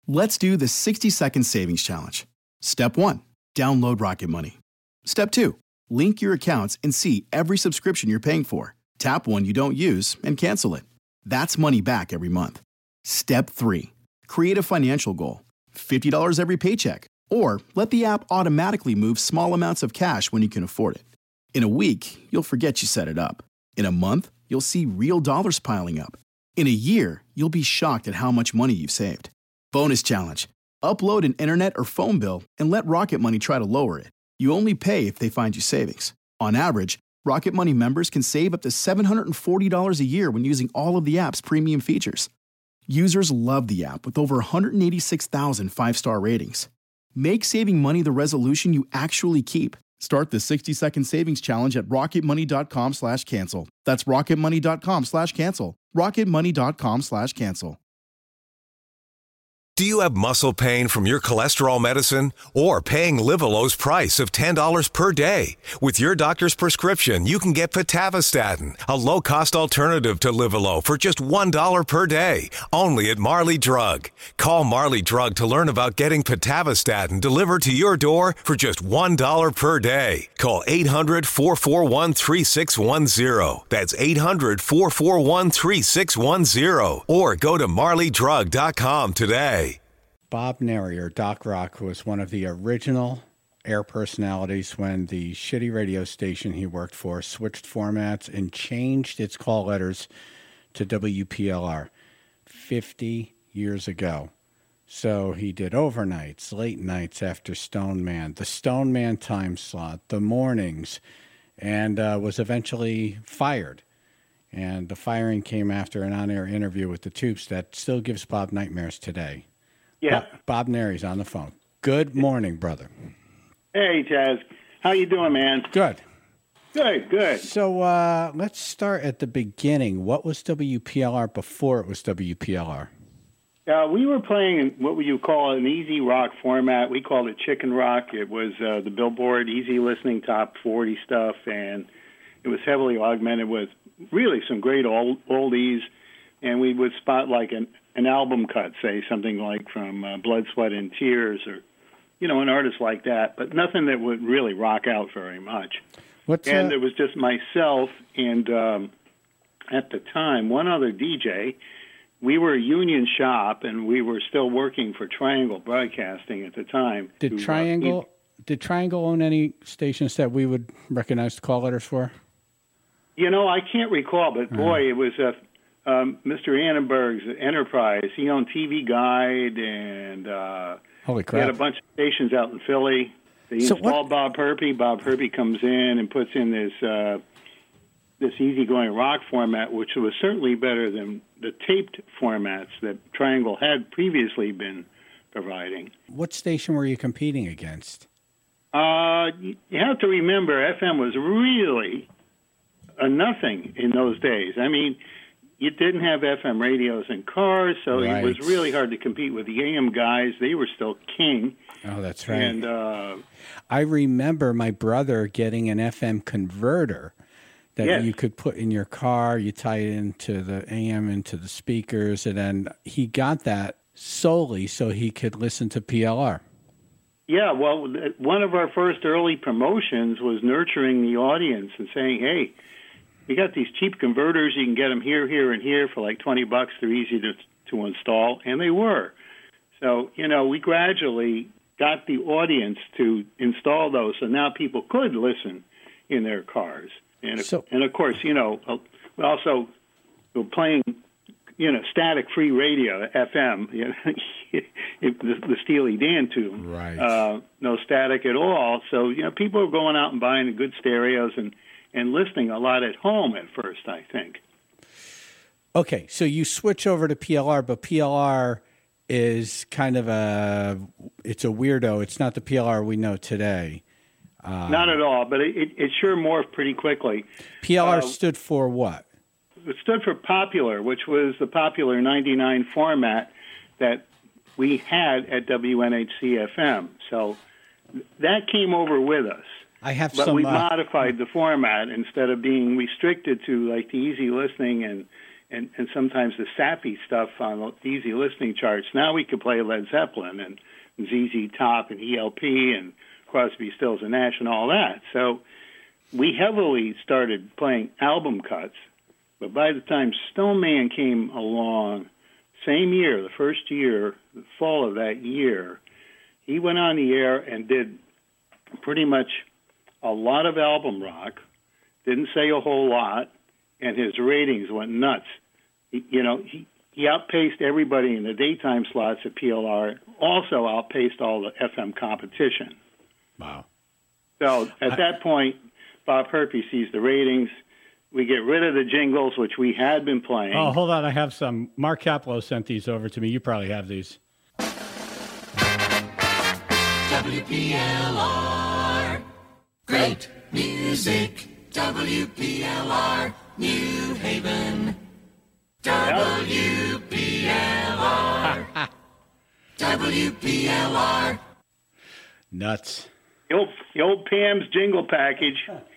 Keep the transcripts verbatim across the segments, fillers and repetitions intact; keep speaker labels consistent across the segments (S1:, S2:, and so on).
S1: Let's do the sixty second savings challenge. Step one, download Rocket Money. Step two, link your accounts and see every subscription you're paying for. Tap one you don't use and cancel it. That's money back every month. Step three, create a financial goal. fifty dollars every paycheck. Or let the app automatically move small amounts of cash when you can afford it. In a week, you'll forget you set it up. In a month, you'll see real dollars piling up. In a year, you'll be shocked at how much money you've saved. Bonus challenge. Upload an internet or phone bill and let Rocket Money try to lower it. You only pay if they find you savings. On average, Rocket Money members can save up to seven hundred forty dollars a year when using all of the app's premium features. Users love the app with over one hundred eighty-six thousand five-star ratings. Make saving money the resolution you actually keep. Start the sixty second savings challenge at rocketmoney.com slash cancel. That's rocketmoney.com slash cancel. rocketmoney.com slash cancel.
S2: Do you have muscle pain from your cholesterol medicine or paying Livelo's price of ten dollars per day? With your doctor's prescription, you can get Pitavastatin, a low-cost alternative to Livelo for just one dollar per day, only at Marley Drug. Call Marley Drug to learn about getting Pitavastatin delivered to your door for just one dollar per day. Call eight hundred, four four one, three six one zero. That's eight hundred, four four one, three six one zero. Or go to marley drug dot com today.
S3: Bob Neri, or Doc Rock, was one of the original air personalities when the shitty radio station he worked for switched formats and changed its call letters to W P L R fifty years ago. So he did overnights, late nights after Stone Man, the Stone Man time slot, the mornings, and uh, was eventually fired. And the firing came after an on-air interview with the Tubes that still gives Bob nightmares today.
S4: Yeah.
S3: Bob, Bob Neri's on the phone. Good morning, brother.
S4: Hey, Chaz. How you doing, man?
S3: Good.
S4: Good, good.
S3: So uh, let's start at the beginning. What was W P L R before it was W P L R?
S4: Uh, we were playing what you call an easy rock format. We called it Chicken Rock. It was uh, the Billboard Easy Listening Top forty stuff, and it was heavily augmented with really some great old, oldies, and we would spot like an an album cut, say something like from uh, Blood, Sweat, and Tears, or, you know, an artist like that, but nothing that would really rock out very much.
S3: What's,
S4: and
S3: uh...
S4: it was just myself and, um, at the time, one other D J. We were a union shop, and we were still working for Triangle Broadcasting at the time.
S3: Did
S4: to,
S3: Triangle
S4: uh,
S3: did Triangle own any stations that we would recognize the call letters for?
S4: You know, I can't recall, but boy, uh-huh. it was a... Um, Mister Annenberg's Enterprise. He owned T V Guide, and uh,
S3: Holy crap.
S4: he had a bunch of stations out in Philly. They
S3: So
S4: installed Bob Herpy. Bob Herpy comes in and puts in this uh, this easygoing rock format, which was certainly better than the taped formats that Triangle had previously been providing.
S3: What station were you competing against?
S4: Uh, you have to remember, F M was really a nothing in those days. I mean, you didn't have F M radios in cars, so
S3: Right.
S4: it was really hard to compete with the A M guys. They were still king.
S3: Oh, that's right.
S4: And uh,
S3: I remember my brother getting an F M converter that
S4: Yes.
S3: you could put in your car. You tie it into the A M, into the speakers, and then he got that solely so he could listen to P L R.
S4: yeah, well, one of our first early promotions was nurturing the audience and saying, hey, we got these cheap converters. You can get them here, here, and here for like twenty bucks. They're easy to to install, and they were. So, you know, we gradually got the audience to install those, so now people could listen in their cars. And,
S3: So-
S4: and of course, you know, we also were playing, you know, static-free radio, F M, you know, the, the Steely Dan tune.
S3: Right.
S4: Uh, no static at all. So, you know, people are going out and buying the good stereos and and listening a lot at home at first, I think.
S3: Okay, so you switch over to P L R, but P L R is kind of a, it's a weirdo. It's not the P L R we know today. Um,
S4: Not at all, but it, it, it sure morphed pretty quickly.
S3: P L R
S4: Uh,
S3: stood for what?
S4: It stood for popular, which was the popular ninety-nine format that we had at W N H C F M. So that came over with us.
S3: I have
S4: But
S3: some.
S4: we
S3: uh,
S4: modified the format instead of being restricted to like the easy listening and, and, and sometimes the sappy stuff on the easy listening charts. Now we could play Led Zeppelin and Z Z Top and E L P and Crosby, Stills and Nash and all that. So we heavily started playing album cuts, but by the time Stone Man came along, same year, the first year, the fall of that year, he went on the air and did pretty much a lot of album rock, didn't say a whole lot, and his ratings went nuts. He, you know, he, he outpaced everybody in the daytime slots at P L R, also outpaced all the F M competition.
S3: Wow.
S4: So at I, that point, Bob Herpy sees the ratings. We get rid of the jingles, which we had been playing.
S3: Oh, hold on. I have some. Mark Caplow sent these over to me. You probably have these.
S5: W P L R. Great music. W P L R. New Haven. W P L R. W P L R.
S3: Nuts.
S4: The old, the old Pam's jingle package.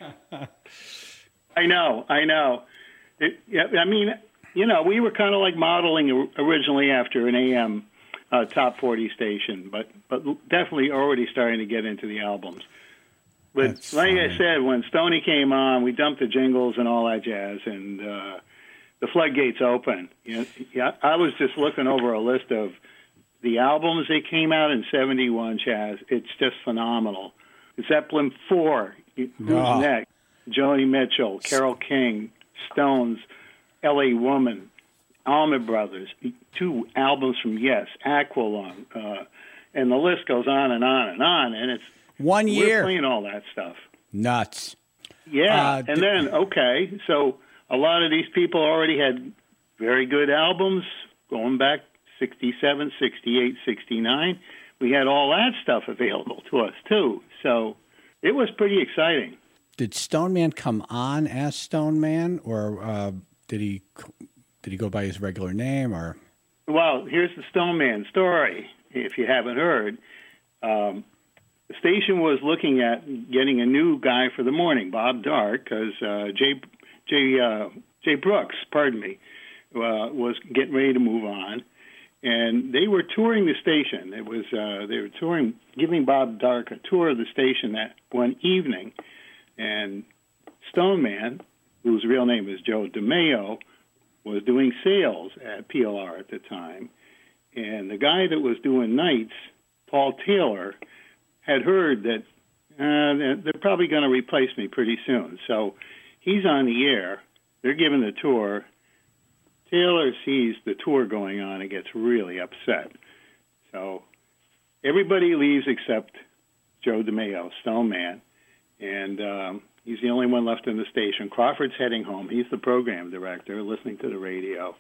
S4: I know, I know. It, I mean, you know, we were kind of like modeling originally after an A M uh, top forty station, but but definitely already starting to get into the albums. But That's like funny. I said, when Stoney came on, we dumped the jingles and all that jazz, and uh, the floodgates open. You know, yeah, I was just looking over a list of the albums that came out in seventy-one, Chaz. It's just phenomenal. Zeppelin four, Who's oh. Next? Joni Mitchell, Carole King, Stones, L A Woman, Allman Brothers, two albums from Yes, Aqualung, uh, and the list goes on and on and on. And it's
S3: one year
S4: we're playing all that stuff.
S3: Nuts.
S4: Yeah, uh,
S3: d-
S4: and then okay, so a lot of these people already had very good albums going back sixty-seven, sixty-eight, sixty-nine. We had all that stuff available to us too, so it was pretty exciting.
S3: Did Stone Man come on as Stone Man, or uh, did he did he go by his regular name? Or
S4: well, here's the Stone Man story. If you haven't heard, um, the station was looking at getting a new guy for the morning, Bob Dark, because uh, Jay Jay uh, Jay Brooks, pardon me, uh, was getting ready to move on, and they were touring the station. It was uh, they were touring, giving Bob Dark a tour of the station that one evening. And Stone Man, whose real name is Joe DeMeo, was doing sales at P L R at the time. And the guy that was doing nights, Paul Taylor, had heard that uh, they're probably going to replace me pretty soon. So he's on the air. They're giving the tour. Taylor sees the tour going on and gets really upset. So everybody leaves except Joe DeMeo, Stone Man. And um, he's the only one left in the station. Crawford's heading home. He's the program director, listening to the radio.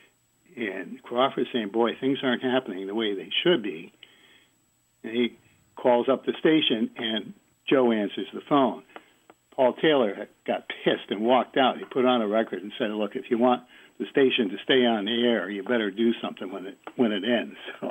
S4: And Crawford's saying, boy, things aren't happening the way they should be. And he calls up the station, and Joe answers the phone. Paul Taylor got pissed and walked out. He put on a record and said, look, if you want the station to stay on the air, you better do something when it when it ends. So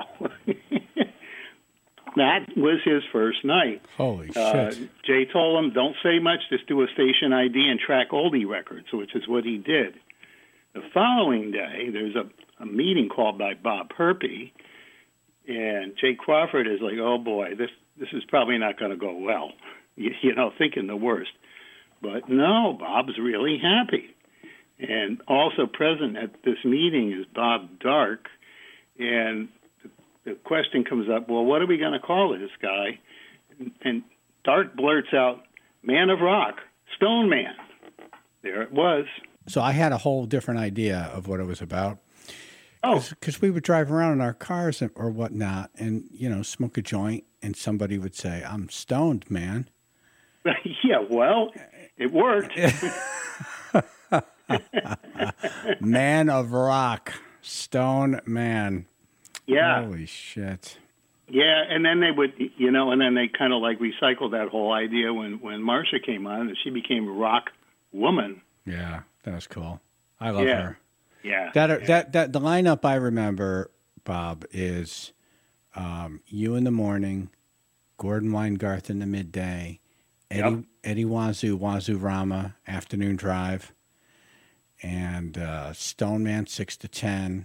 S4: that was his first night.
S3: Holy
S4: uh,
S3: shit.
S4: Jay told him, don't say much, just do a station I D and track oldie records, which is what he did. The following day, there's a, a meeting called by Bob Herpy, and Jay Crawford is like, oh, boy, this, this is probably not going to go well, you, you know, thinking the worst. But no, Bob's really happy. And also present at this meeting is Bob Dark, and the question comes up, well, what are we going to call this guy? And Dark blurts out, Man of Rock, Stone Man. There it was.
S3: So I had a whole different idea of what it was about.
S4: Oh.
S3: Because we would drive around in our cars or whatnot and, you know, smoke a joint, and somebody would say, I'm stoned, man.
S4: Yeah, well, it worked.
S3: Man of Rock, Stone Man.
S4: Yeah.
S3: Holy shit.
S4: Yeah, and then they would, you know, and then they kind of like recycled that whole idea when, when Marcia came on, and she became Rock Woman.
S3: Yeah, that was cool. I love
S4: yeah.
S3: her.
S4: Yeah.
S3: That,
S4: yeah.
S3: that, that, the lineup I remember, Bob, is um, you in the morning, Gordon Weingarth in the midday, Eddie,
S4: yep.
S3: Eddie Wazoo, Wazoo Rama, afternoon drive, and uh, Stoneman six to ten,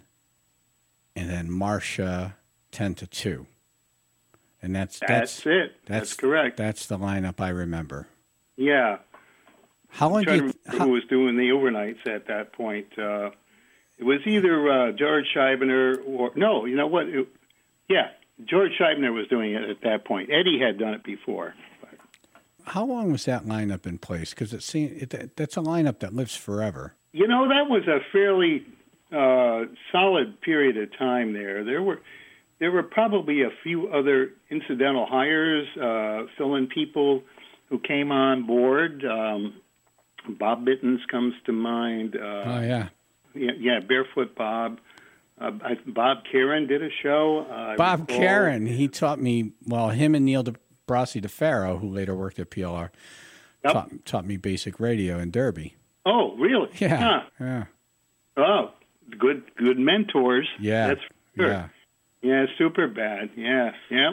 S3: and then Marsha ten to two. And that's
S4: that's,
S3: that's
S4: it. That's, that's correct.
S3: That's the lineup I remember.
S4: Yeah.
S3: How long
S4: I'm
S3: did
S4: trying to remember who was doing the overnights at that point? Uh, it was either uh, George Scheibner or no. You know what? It, yeah, George Scheibner was doing it at that point. Eddie had done it before. But.
S3: How long was that lineup in place? Because it seems it, that's a lineup that lives forever.
S4: You know, that was a fairly uh, solid period of time there. There were. There were probably a few other incidental hires, uh, fill-in people who came on board. Um, Bob Bittens comes to mind. Uh,
S3: oh, yeah.
S4: yeah. Yeah, Barefoot Bob. Uh, I, Bob Karen did a show. Uh,
S3: Bob Karen, he taught me, well, him and Neil DeBrasi DeFaro, who later worked at P L R, yep. taught, taught me basic radio in Derby.
S4: Oh, really?
S3: Yeah.
S4: Huh.
S3: Yeah.
S4: Oh, good good mentors.
S3: Yeah.
S4: That's for sure.
S3: Yeah.
S4: Yeah, super bad. Yeah, yeah.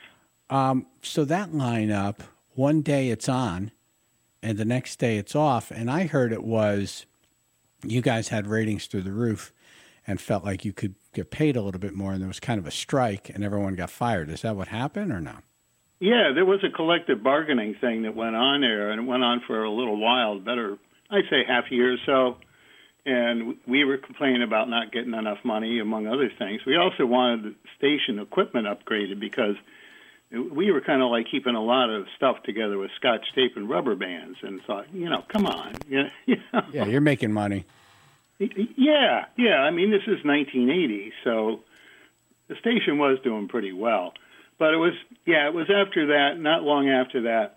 S3: Um, so that lineup, one day it's on, and the next day it's off. And I heard it was you guys had ratings through the roof and felt like you could get paid a little bit more, and there was kind of a strike, and everyone got fired. Is that what happened or no?
S4: Yeah, there was a collective bargaining thing that went on there, and it went on for a little while, better, I'd say half a year or so. And we were complaining about not getting enough money, among other things. We also wanted the station equipment upgraded because we were kind of like keeping a lot of stuff together with scotch tape and rubber bands, and thought, you know, come on. You know?
S3: Yeah, you're making money.
S4: Yeah, yeah. I mean, this is nineteen eighty, so the station was doing pretty well. But it was, yeah, it was after that, not long after that,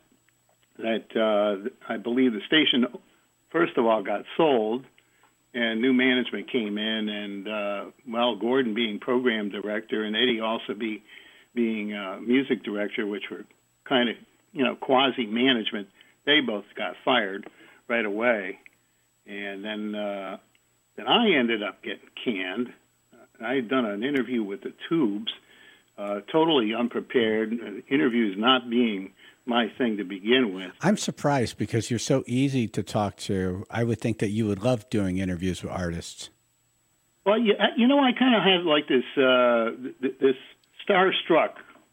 S4: that uh, I believe the station, first of all, got sold. And new management came in, and, uh, well, Gordon being program director and Eddie also be, being uh, music director, which were kind of, you know, quasi-management, they both got fired right away. And then uh, then I ended up getting canned. I had done an interview with the Tubes, uh, totally unprepared, uh, interviews not being my thing to begin with.
S3: I'm surprised because you're so easy to talk to. I would think that you would love doing interviews with artists.
S4: Well, you, you know, I kind of have like this uh, th- this starstruck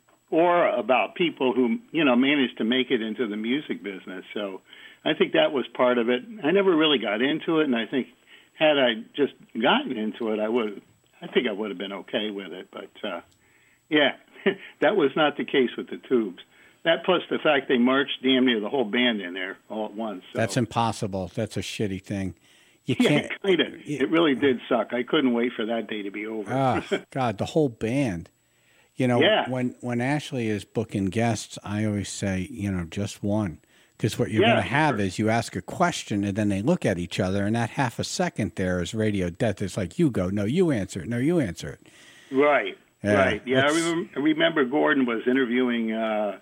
S4: aura about people who, you know, managed to make it into the music business. So I think that was part of it. I never really got into it, and I think had I just gotten into it, I would. I think I would have been okay with it. But uh, yeah, that was not the case with the Tubes. That plus the fact they marched damn near the whole band in there all at once. So.
S3: That's impossible. That's a shitty thing. You
S4: yeah,
S3: can't.
S4: Kind of. It really did suck. I couldn't wait for that day to be over.
S3: Oh, God, the whole band. You know,
S4: yeah.
S3: when, when Ashley is booking guests, I always say, you know, just one. Because what you're
S4: yeah,
S3: going to have
S4: sure.
S3: is you ask a question and then they look at each other, and that half a second there is radio death. It's like, you go, no, you answer it, no, you answer it.
S4: Right,
S3: yeah,
S4: right. Yeah, I remember, I remember Gordon was interviewing uh,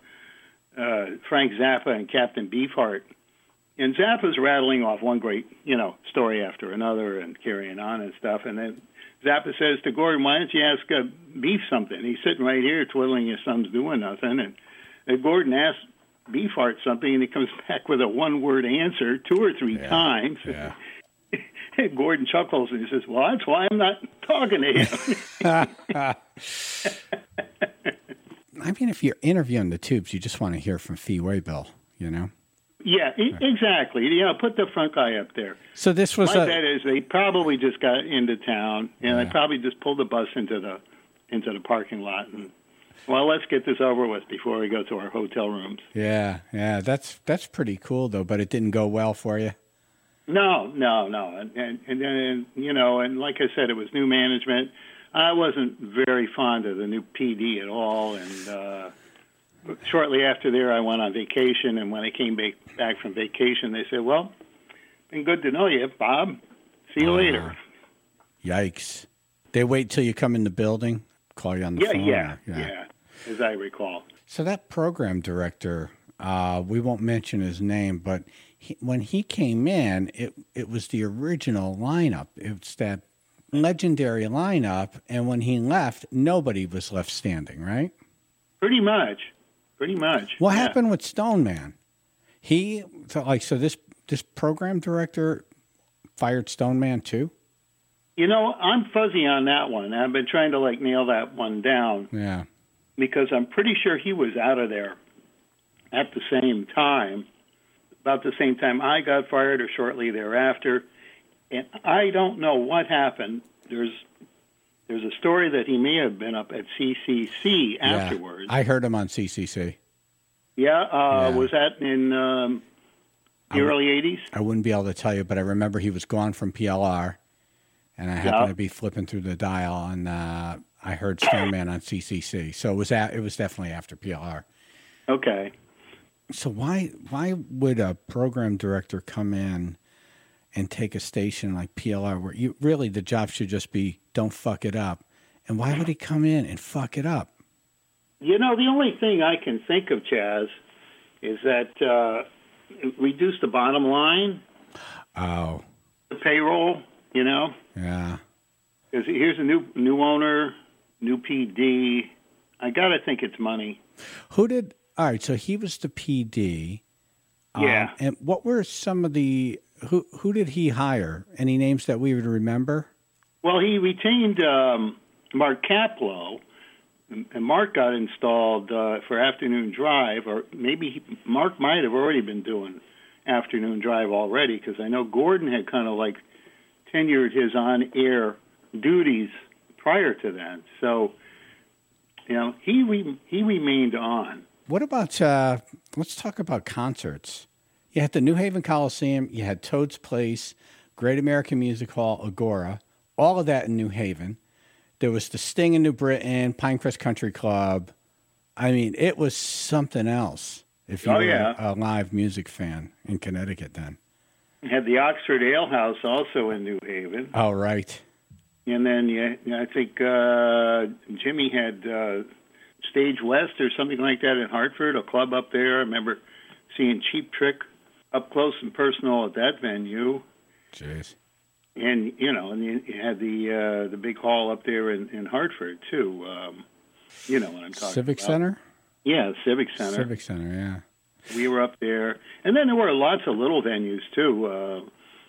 S4: uh, Frank Zappa and Captain Beefheart. And Zappa's rattling off one great, you know, story after another and carrying on and stuff. And then Zappa says to Gordon, why don't you ask uh, Beef something? He's sitting right here twiddling his thumbs doing nothing. And, and Gordon asks Beefheart something, and he comes back with a one-word answer two or three
S3: yeah,
S4: times.
S3: Yeah.
S4: And Gordon chuckles and he says, well, that's why I'm not talking to him.
S3: I mean, if you're interviewing the Tubes, you just want to hear from Fee Waybill, you know?
S4: Yeah, e- exactly. You know, put the front guy up there.
S3: So this was
S4: My
S3: a...
S4: bet is they probably just got into town, and
S3: Yeah.
S4: they probably just pulled the bus into the into the parking lot. And, well, let's get this over with before we go to our hotel rooms.
S3: Yeah, yeah, that's that's pretty cool, though, but it didn't go well for you.
S4: No, no, no. And, and, and then, you know, and like I said, it was new management. I wasn't very fond of the new P D at all, and uh, shortly after there, I went on vacation, and when I came back, back from vacation, they said, well, been good to know you, Bob. See you
S3: Uh,
S4: later.
S3: Yikes. They wait till you come in the building, call you on the
S4: Yeah,
S3: phone?
S4: yeah,
S3: or-
S4: yeah, as I recall.
S3: So that program director, uh, we won't mention his name, but he, when he came in, it it was the original lineup. It's that legendary lineup, and when he left, nobody was left standing, right?
S4: Pretty much, pretty much.
S3: What
S4: yeah.
S3: happened with Stoneman? He, so like, so this this program director fired Stone Man too?
S4: You know, I'm fuzzy on that one. I've been trying to like nail that one down.
S3: Yeah.
S4: Because I'm pretty sure he was out of there at the same time, about the same time I got fired or shortly thereafter. And I don't know what happened. There's there's a story that he may have been up at C C C afterwards.
S3: Yeah, I heard him on C C C.
S4: Yeah, uh,
S3: yeah.
S4: Was that in um, the
S3: w-
S4: early eighties?
S3: I wouldn't be able to tell you, but I remember he was gone from P L R, and I happened yeah. to be flipping through the dial, and uh, I heard Stone Man on C C C. So it was at, it was definitely after P L R.
S4: Okay.
S3: So why why would a program director come in and take a station like P L R where you really the job should just be don't fuck it up? And why would he come in and fuck it up?
S4: You know, the only thing I can think of, Chaz, is that uh, reduce the bottom line.
S3: Oh.
S4: The payroll, you know?
S3: Yeah.
S4: Because here's a new new owner, new P D. I got to think it's money.
S3: Who did, all right, so he was the P D.
S4: Yeah.
S3: Um, and what were some of the, who who did he hire? Any names that we would remember?
S4: Well, he retained um, Mark Kaplow. And Mark got installed uh, for Afternoon Drive, or maybe he, Mark might have already been doing Afternoon Drive already, because I know Gordon had kind of like tenured his on-air duties prior to that. So, you know, he re- he remained on.
S3: What about, uh, let's talk about concerts. You had the New Haven Coliseum, you had Toad's Place, Great American Music Hall, Agora, all of that in New Haven. There was the Sting in New Britain, Pinecrest Country Club. I mean, it was something else if you
S4: oh,
S3: were
S4: yeah.
S3: a live music fan in Connecticut then.
S4: You had the Oxford Ale House also in New Haven.
S3: Oh, right.
S4: And then yeah, I think uh, Jimmy had uh, Stage West or something like that in Hartford, a club up there. I remember seeing Cheap Trick up close and personal at that venue.
S3: Jeez.
S4: And, you know, and you had the uh, the big hall up there in, in Hartford, too. Um, you know what I'm talking
S3: Civic
S4: about.
S3: Center?
S4: Yeah, Civic Center.
S3: Civic Center, yeah.
S4: We were up there. And then there were lots of little venues, too, uh,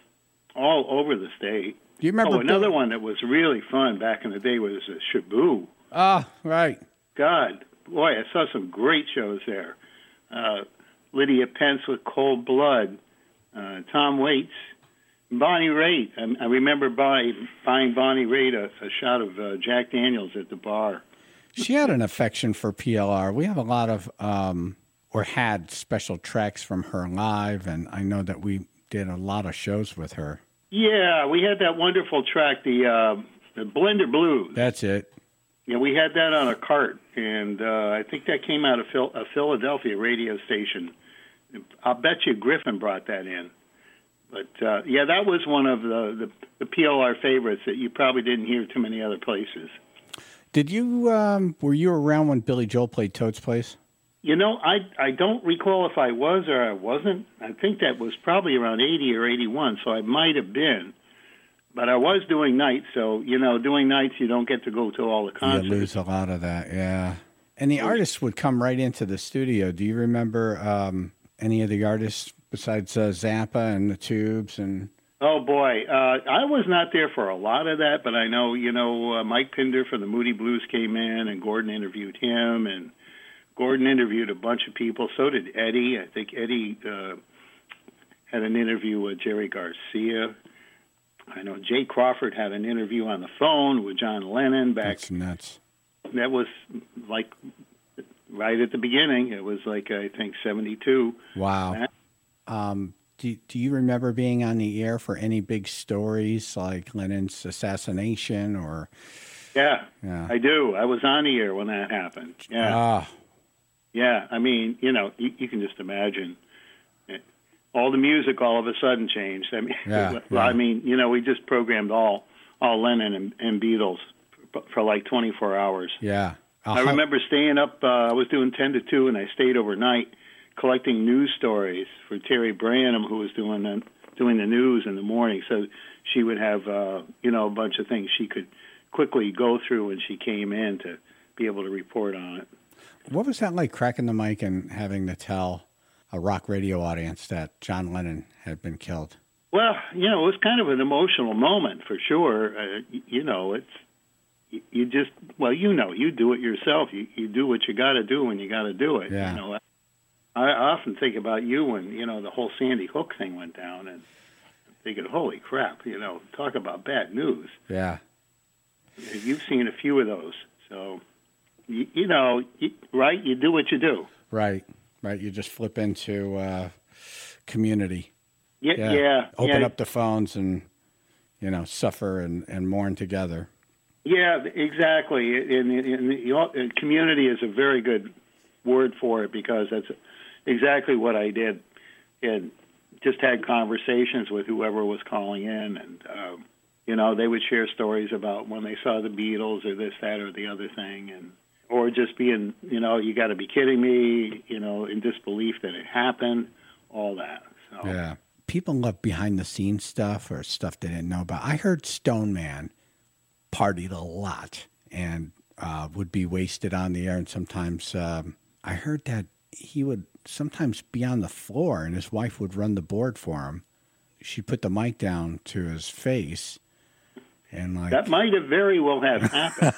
S4: all over the state.
S3: Do you remember?
S4: Oh, another
S3: Bill-
S4: one that was really fun back in the day was uh, Shaboo.
S3: Ah, right.
S4: God, boy, I saw some great shows there. Uh, Lydia Pence with Cold Blood, uh, Tom Waits, Bonnie Raitt. I, I remember buy, buying Bonnie Raitt a, a shot of uh, Jack Daniels at the bar.
S3: She had an affection for P L R. We have a lot of, um, or had special tracks from her live, and I know that we did a lot of shows with her.
S4: Yeah, we had that wonderful track, the, uh, the Blender Blues.
S3: That's it.
S4: Yeah, we had that on a cart, and uh, I think that came out of Phil- a Philadelphia radio station. I'll bet you Griffin brought that in. But, uh, yeah, that was one of the, the, the P L R favorites that you probably didn't hear too many other places.
S3: Did you, um, were you around when Billy Joel played Toad's Place?
S4: You know, I, I don't recall if I was or I wasn't. I think that was probably around eighty or eighty-one, so I might have been. But I was doing nights, so, you know, doing nights, you don't get to go to all the concerts.
S3: You lose a lot of that, yeah. And the artists would come right into the studio. Do you remember um, any of the artists besides uh, Zappa and the Tubes? And
S4: Oh, boy. Uh, I was not there for a lot of that, but I know, you know, uh, Mike Pinder from the Moody Blues came in, and Gordon interviewed him, and Gordon interviewed a bunch of people. So did Eddie. I think Eddie uh, had an interview with Jerry Garcia. I know Jay Crawford had an interview on the phone with John Lennon back.
S3: That's nuts.
S4: That was like right at the beginning. It was like, I think, seventy-two.
S3: Wow. Um, do, do you remember being on the air for any big stories like Lennon's assassination or?
S4: Yeah,
S3: yeah.
S4: I do. I was on the air when that happened. Yeah.
S3: Ah.
S4: Yeah, I mean, you know, you, you can just imagine. All the music all of a sudden changed. I mean,
S3: yeah,
S4: well,
S3: yeah.
S4: I mean, you know, we just programmed all all Lennon and, and Beatles for, for like twenty-four hours.
S3: Yeah. Uh-huh.
S4: I remember staying up. Uh, I was doing ten to two, and I stayed overnight collecting news stories for Terry Branham, who was doing the, doing the news in the morning. So she would have, uh, you know, a bunch of things she could quickly go through when she came in to be able to report on it.
S3: What was that like, cracking the mic and having to tell a rock radio audience that John Lennon had been killed?
S4: Well, you know, it was kind of an emotional moment for sure. Uh, you, you know, it's you, you just well, you know, you do it yourself. You you do what you got to do when you got to do it.
S3: Yeah.
S4: You know, I, I often think about you when you know the whole Sandy Hook thing went down, and I'm thinking, holy crap, you know, talk about bad news.
S3: Yeah.
S4: You've seen a few of those, so you, you know, you, right? You do what you do.
S3: Right. Right. You just flip into uh, community.
S4: Yeah,
S3: Yeah.
S4: yeah.
S3: Open
S4: yeah.
S3: up the phones and, you know, suffer and, and mourn together.
S4: Yeah, exactly. And, and, and community is a very good word for it because that's exactly what I did. And just had conversations with whoever was calling in, and um, you know, they would share stories about when they saw the Beatles or this, that, or the other thing, and or just being, you know, you got to be kidding me, you know, in disbelief that it happened, all that. So.
S3: Yeah. People love behind-the-scenes stuff or stuff they didn't know about. I heard Stone Man partied a lot and uh, would be wasted on the air, and sometimes um, I heard that he would sometimes be on the floor and his wife would run the board for him. She'd put the mic down to his face, and like
S4: that might have very well have happened.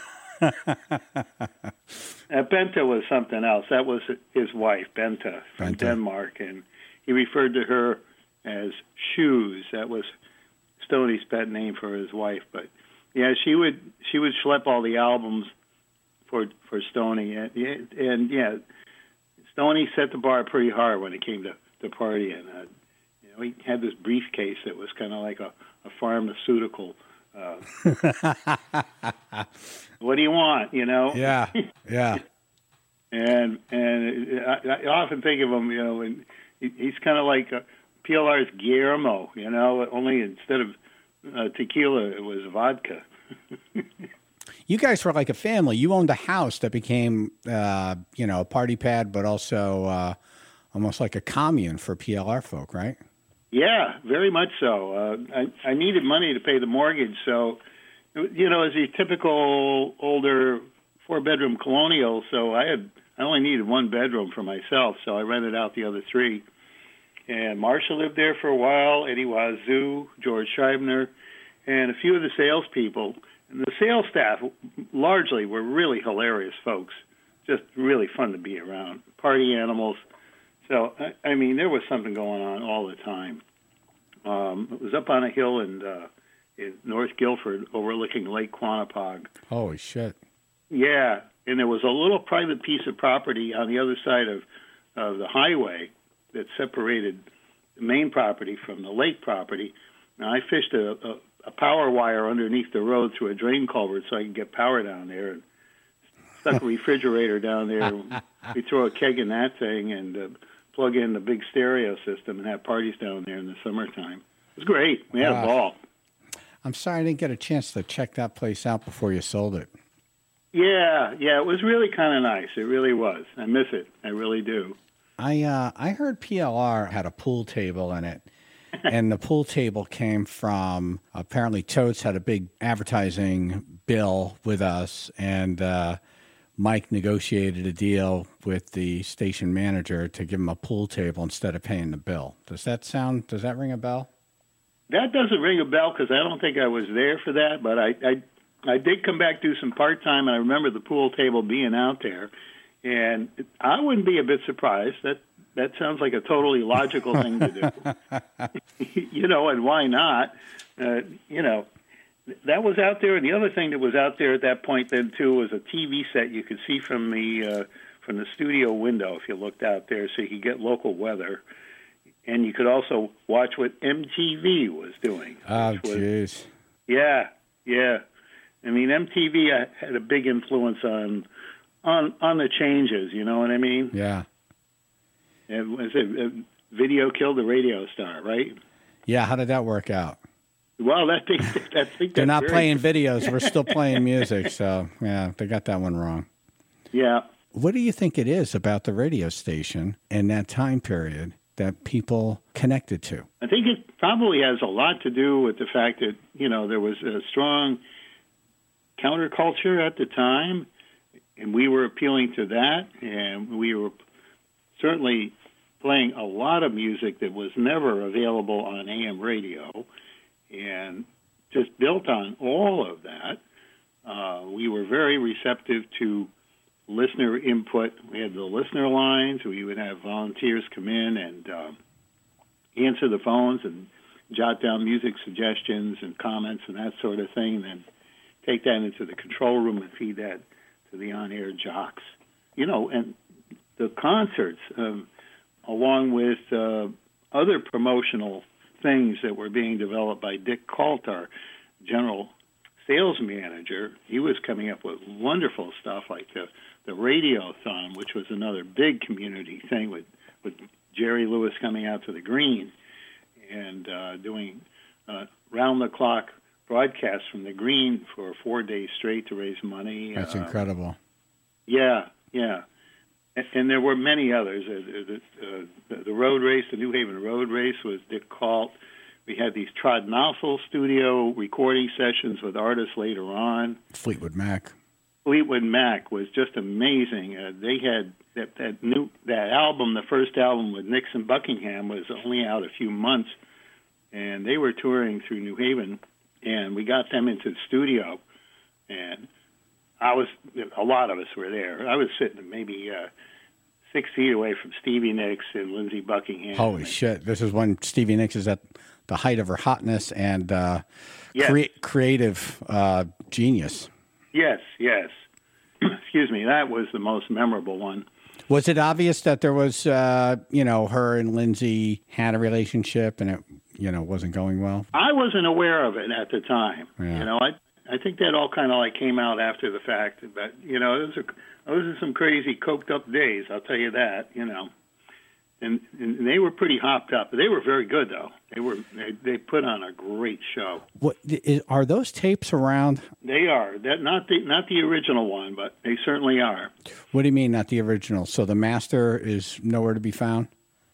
S4: uh, Benta was something else. That was his wife, Benta, from
S3: Benta.
S4: Denmark, and he referred to her as Shoes. That was Stoney's pet name for his wife. But yeah, she would she would schlep all the albums for for Stoney, and, and yeah, Stoney set the bar pretty hard when it came to to partying. Uh, you know, he had this briefcase that was kind of like a, a pharmaceutical. Uh, what do you want? You know?
S3: Yeah, yeah.
S4: and and I, I often think of him, you know, and he, he's kind of like a, P L R's Guillermo, you know, only instead of uh, tequila, it was vodka.
S3: You guys were like a family. You owned a house that became, uh, you know, a party pad, but also uh, almost like a commune for P L R folk, right?
S4: Yeah, very much so. Uh, I, I needed money to pay the mortgage, so, you know, as a typical older four-bedroom colonial, so I had I only needed one bedroom for myself, so I rented out the other three. And Marsha lived there for a while, Eddie Wazoo, George Scheibner, and a few of the salespeople. And the sales staff largely were really hilarious folks, just really fun to be around, party animals. So, I, I mean, there was something going on all the time. Um, it was up on a hill in, uh, in North Guilford overlooking Lake Quannapoag.
S3: Holy shit.
S4: Yeah, and there was a little private piece of property on the other side of, of the highway that separated the main property from the lake property. Now, I fished a, a, a power wire underneath the road through a drain culvert so I could get power down there, and stuck a refrigerator down there. We throw a keg in that thing and uh, plug in the big stereo system and have parties down there in the summertime. It was great. We had
S3: Wow.
S4: a ball.
S3: I'm sorry I didn't get a chance to check that place out before you sold it.
S4: Yeah, yeah, it was really kind of nice. It really was. I miss it. I really do.
S3: I uh, I heard P L R had a pool table in it, and the pool table came from, apparently Totes had a big advertising bill with us, and uh, Mike negotiated a deal with the station manager to give him a pool table instead of paying the bill. Does that sound, does that ring a bell?
S4: That doesn't ring a bell because I don't think I was there for that, but I, I, I did come back, do some part-time, and I remember the pool table being out there. And I wouldn't be a bit surprised. That that sounds like a totally logical thing to do. You know, and why not? Uh, you know, that was out there. And the other thing that was out there at that point then, too, was a T V set you could see from the uh, from the studio window if you looked out there, so you could get local weather. And you could also watch what M T V was doing.
S3: Oh,
S4: was,
S3: jeez.
S4: Yeah, yeah. I mean, M T V had a big influence on on on the changes. You know what I mean?
S3: Yeah.
S4: It was a, a video killed the radio star, right?
S3: Yeah, how did that work out?
S4: Well, that thing, that thing
S3: They're not playing videos. We're still playing music. So, yeah, they got that one wrong.
S4: Yeah.
S3: What do you think it is about the radio station in that time period that people connected to?
S4: I think it probably has a lot to do with the fact that, you know, there was a strong counterculture at the time, and we were appealing to that, and we were certainly playing a lot of music that was never available on A M radio, and just built on all of that. Uh, we were very receptive to listener input. We had the listener lines. We would have volunteers come in and uh, answer the phones and jot down music suggestions and comments and that sort of thing, and then take that into the control room and feed that to the on-air jocks. You know, and the concerts, um, along with uh, other promotional things that were being developed by Dick Colt, our general sales manager. He was coming up with wonderful stuff like the, the Radiothon, which was another big community thing with, with Jerry Lewis coming out to the green and uh, doing uh, round-the-clock broadcasts from the green for four days straight to raise money.
S3: That's
S4: uh,
S3: incredible.
S4: Yeah, yeah. And, and there were many others. Uh, the, uh, the, the road race, the New Haven road race was Dick Colt. We had these Trod Nossel studio recording sessions with artists later on.
S3: Fleetwood Mac.
S4: Fleetwood Mac was just amazing. Uh, they had that, that new that album, the first album with Nixon Buckingham, was only out a few months, and they were touring through New Haven, and we got them into the studio, and I was a lot of us were there. I was sitting maybe uh, six feet away from Stevie Nicks and Lindsey Buckingham.
S3: Holy
S4: and,
S3: shit! This is when Stevie Nicks is at the height of her hotness and uh,
S4: yes.
S3: crea- creative uh, genius.
S4: Yes, yes. Excuse me. That was the most memorable one.
S3: Was it obvious that there was, uh, you know, her and Lindsay had a relationship and it, you know, wasn't going well?
S4: I wasn't aware of it at the time.
S3: Yeah.
S4: You know, I I think that all kind of like came out after the fact. But you know, those are those are some crazy coked up days. I'll tell you that. You know. And, and they were pretty hopped up. They were very good, though. They were they, they put on a great show.
S3: What is, are those tapes around?
S4: They are. That not the not the original one, but they certainly are.
S3: What do you mean, not the original? So the master is nowhere to be found?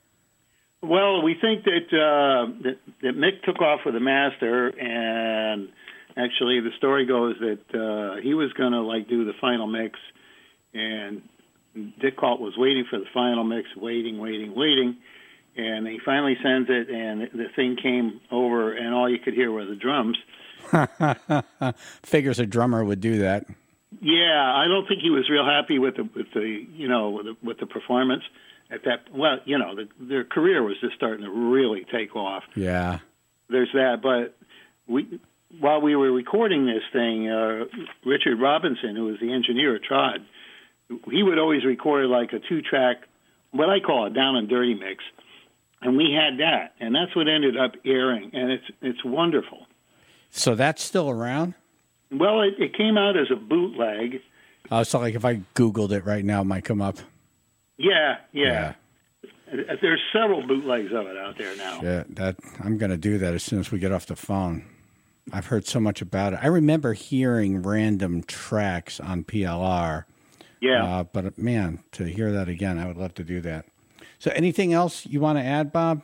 S4: Well, we think that uh, that, that Mick took off with the master, and actually the story goes that uh, he was going to like do the final mix, and Dick Colt was waiting for the final mix, waiting, waiting, waiting, and he finally sends it, and the thing came over, and all you could hear were the drums.
S3: Figures a drummer would do that.
S4: Yeah, I don't think he was real happy with the with the you know with the, with the performance at that. Well, you know, the, their career was just starting to really take off.
S3: Yeah,
S4: there's that, but we. While we were recording this thing, uh, Richard Robinson, who was the engineer at Trod, he would always record like a two-track, what I call a down and dirty mix, and we had that, and that's what ended up airing, and it's it's wonderful.
S3: So that's still around?
S4: Well, it, it came out as a bootleg.
S3: Oh, so like if I Googled it right now, it might come up.
S4: Yeah, yeah. yeah. There's several bootlegs of it out there now.
S3: Yeah, that I'm going to do that as soon as we get off the phone. I've heard so much about it. I remember hearing random tracks on P L R.
S4: Yeah.
S3: Uh, but, man, to hear that again, I would love to do that. So anything else you want to add, Bob?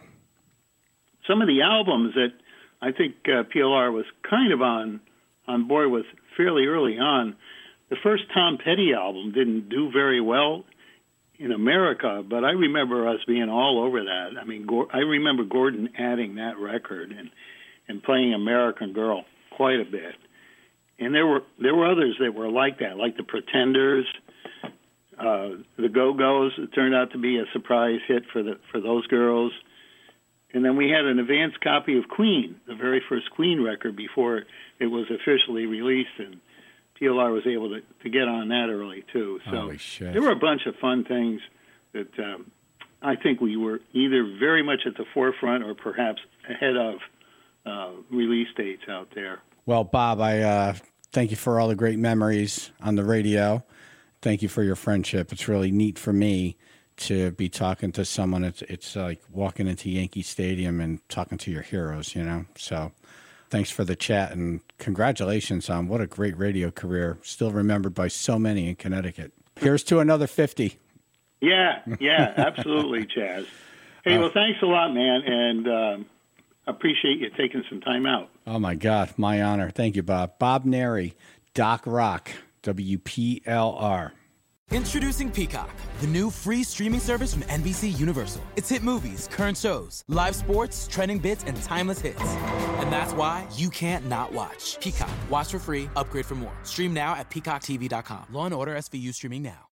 S4: Some of the albums that I think uh, P L R was kind of on on board with fairly early on. The first Tom Petty album didn't do very well in America, but I remember us being all over that. I mean, I remember Gordon adding that record and, and playing American Girl quite a bit. And there were there were others that were like that, like the Pretenders. Uh, the Go-Go's, it turned out to be a surprise hit for the for those girls. And then we had an advanced copy of Queen, the very first Queen record, before it was officially released, and P L R was able to, to get on that early, too. So
S3: Holy shit.
S4: There were a bunch of fun things that um, I think we were either very much at the forefront or perhaps ahead of uh, release dates out there.
S3: Well, Bob, I uh, thank you for all the great memories on the radio. Thank you for your friendship. It's really neat for me to be talking to someone. It's it's like walking into Yankee Stadium and talking to your heroes, you know. So thanks for the chat, and congratulations on what a great radio career. Still remembered by so many in Connecticut. Here's to another fifty.
S4: Yeah, yeah, absolutely, Chaz. Hey, well, thanks a lot, man, and um, appreciate you taking some time out.
S3: Oh, my God. My honor. Thank you, Bob. Bob Neri, Doc Rock, W P L R.
S6: Introducing Peacock, the new free streaming service from N B C Universal. It's hit movies, current shows, live sports, trending bits, and timeless hits. And that's why you can't not watch. Peacock. Watch for free. Upgrade for more. Stream now at peacock t v dot com. Law and Order S V U streaming now.